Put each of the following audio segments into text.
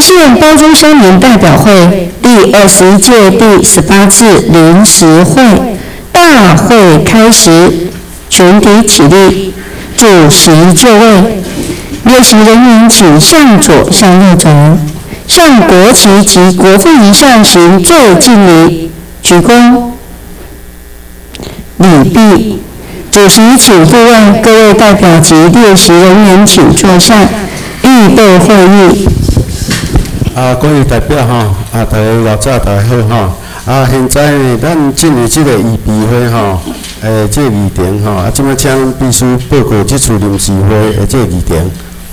县包中乡民代表会第21届第18次临时会大会开始，全体起立，主席就位。列席人员请向左向右走，向国旗及国父遗像行最敬礼，鞠躬礼毕。主席请顾问各位代表及列席人员请坐下，预备会议。 各位代表大家老早大家好现在呢，咱进入这个预备会这个议程即摆请秘书报告这次临时会的这个议程。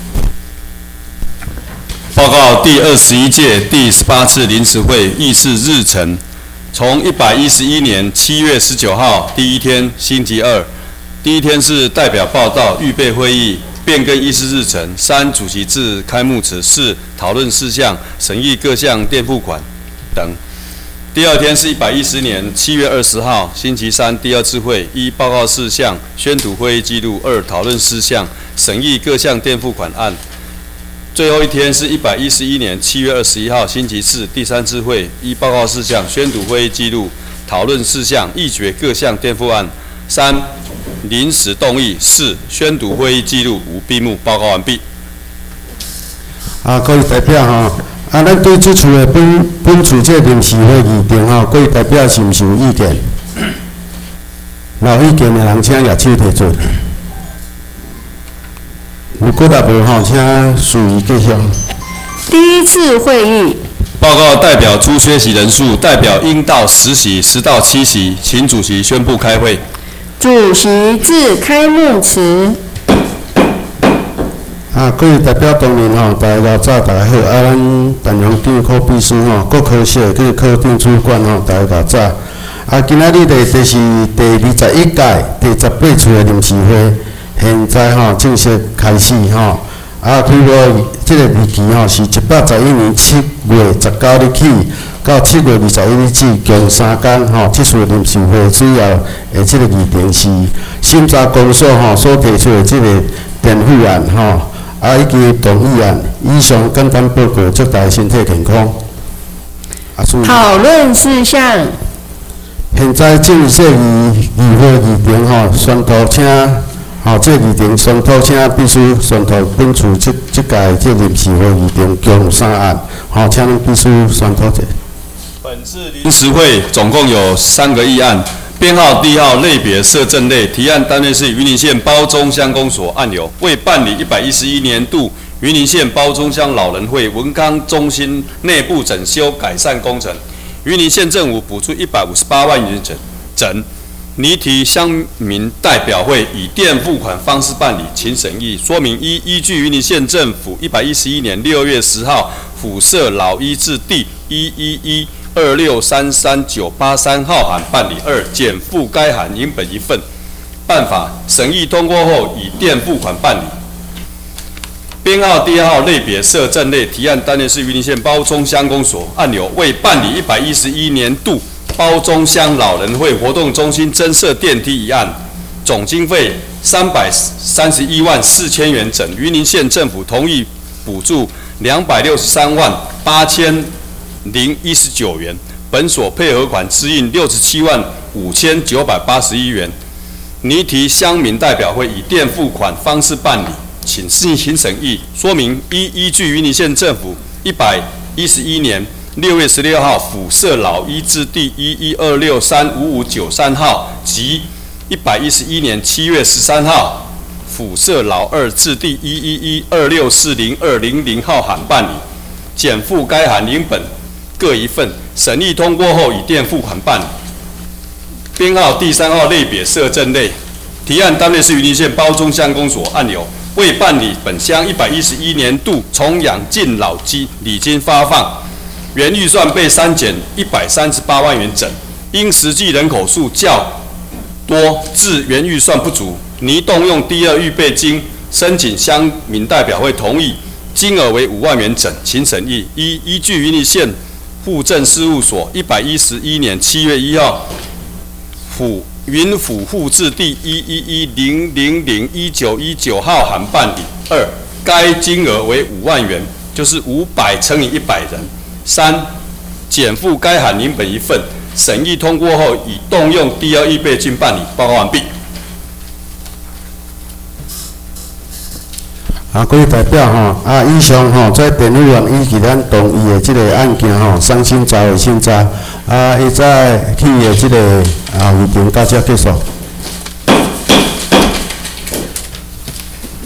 报告第21届第18次临时会议事日程，从111年7月19号第一天星期二，第一天是代表报道预备会议。变更议事日程：3. 主席致开幕词；4. 讨论事项、审议各项垫付款等。第二天是111年7月20号星期三第二次会：1. 报告事项、宣读会议记录； 2. 讨论事项、审议各项垫付款案。最后一天是111年7月21号星期四第三次会：1. 报告事项、宣读会议记录；讨论事项、议决各项垫付案。3. 临时动议；4. 宣读会议记录。5. 闭幕。报告完毕。 各位代表咱对这次的本次这临时会议程各位代表是毋是有意见？有意见的人请举手提出。如果若无请属于继续。 第一次会议。 报告代表出缺席人数，代表应到10席，10到7席，请主席宣布开会。 主席致开幕词。 各位代表当然大家老早大家好，咱陈阳长科秘书各科室跟科长主管大家老早。今仔日就是第21届第18次的临时会，现在正式开始开幕这个日期是111年7月19日起到7月21日止，共3天这次临时会主要的这个议程是审查公所所提出的这个垫付案以及动议案。以上简单报告，祝大家身体健康。 讨论事项。 现在进入这个议会议程宣读请这个议程宣读请必须宣读本次这届这临时会议程共3案请必须宣读者。 本次临时会总共有3个议案，编号第1号类别设镇类，提案单位是云林县褒忠乡公所案由，为办理111年度云林县褒忠乡老人会文康中心内部整修改善工程，云林县政府补助158万元整，拟提乡民代表会以垫付款方式办理，请审议。说明1：依据云林县政府111年6月10号府设老医治第1112633-983号函办理；2. 减负该函应本一份。办法审议通过后，以垫付款办理。编号第2号类别设镇类，提案单位是云林县褒忠乡公所案由，为办理111年度褒忠乡老人会活动中心增设电梯一案，总经费331万4千元整，云林县政府同意补助263万8019元，本所配合款支应67万5981元，拟提乡民代表会以垫付款方式办理，请进行审议。说明1：依据云林县政府111年6月16号府设老医治第112635593号及111年7月13号府设老二治第111264020号函办理，减负该函应本各一份。审议通过后，以垫付款办理。编号第3号类别设镇类，提案单位是云林县褒忠乡公所案由，为办理本乡111年度重养敬老礼金发放，原预算被删减138万元整，因实际人口数较多，致原预算不足，拟动用第2预备金申请乡民代表会同意，金额为5万元整，请审议。1：依据云林县户政事务所111年7月1号云府户治第11100011919号函办理；2，该金额为5万元， 就是500乘以100人。3、减负该函领本1份，审议通过后，已动用第2预备金办理。报告完毕。 各位代表以上在辩论员依据咱动议的这个案件双审查为审查，伊在去的这个会评到这结束。